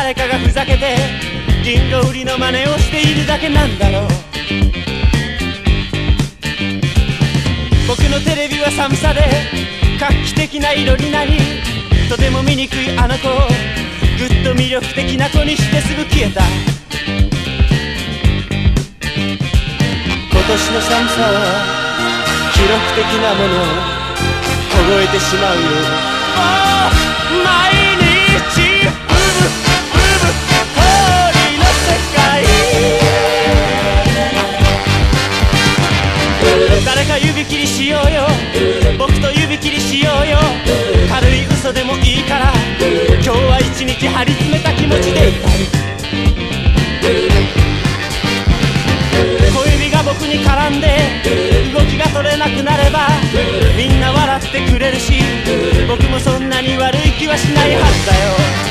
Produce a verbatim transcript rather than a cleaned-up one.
誰かがふざけてリンゴ売りの真似をしているだけなんだろう。僕のテレビは寒さで画期的な色になり、とても醜いあの子をぐっと魅力的な子にしてすぐ消えた。今年の寒さは記録的なものを凍えてしまうよ。もう毎日ブブブブ氷の世界。誰か指切りしようよ、僕と指切りしようよ。軽い嘘でもいいから今日は一日張り詰めた気持ちでいたい。小指が僕に絡んで動きが取れなくなればみんな笑ってくれるし、僕もそんなに悪い気はしないはずだよ。